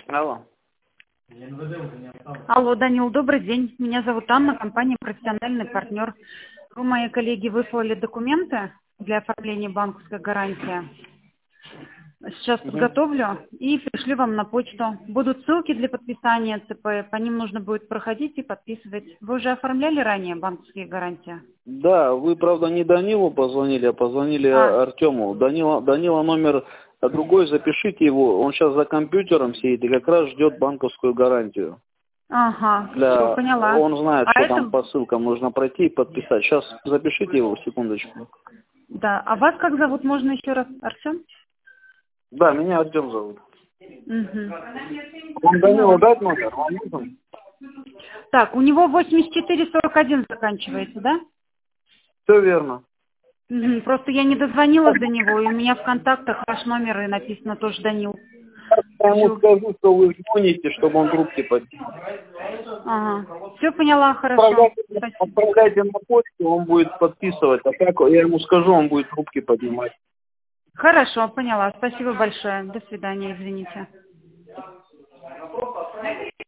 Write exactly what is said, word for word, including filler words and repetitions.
Алло. Алло, Данил, добрый день. Меня зовут Анна, компания «Профессиональный партнер». Вы, мои коллеги, выслали документы для оформления банковской гарантии. Сейчас Угу. подготовлю и пришлю вам на почту. Будут ссылки для подписания ЦП, по ним нужно будет проходить и подписывать. Вы уже оформляли ранее банковские гарантии? Да, вы, правда, не Данилу позвонили, а позвонили А. Артему. Данила, Данила номер другой, запишите его. Он сейчас за компьютером сидит и как раз ждет банковскую гарантию. Ага, Для... все, поняла. Он знает, А что это... там по ссылкам нужно пройти и подписать. Сейчас запишите его, секундочку. Да, а вас как зовут, можно еще раз? Артем? Да, меня Артем зовут. Угу. Вам Данилу дать номер? Вам нужен? Так, у него восемьдесят четыре сорок один заканчивается, да? Все верно. Угу. Просто я не дозвонилась до него, и у меня в контактах ваш номер и написано тоже Данил. Я ему Все. скажу, что вы звоните, чтобы он трубки поднял. Ага. Все поняла, хорошо. Отправляйте, Спасибо. отправляйте на почту, он будет подписывать. А так я ему скажу, он будет трубки поднимать. Хорошо, поняла. Спасибо большое. До свидания, извините.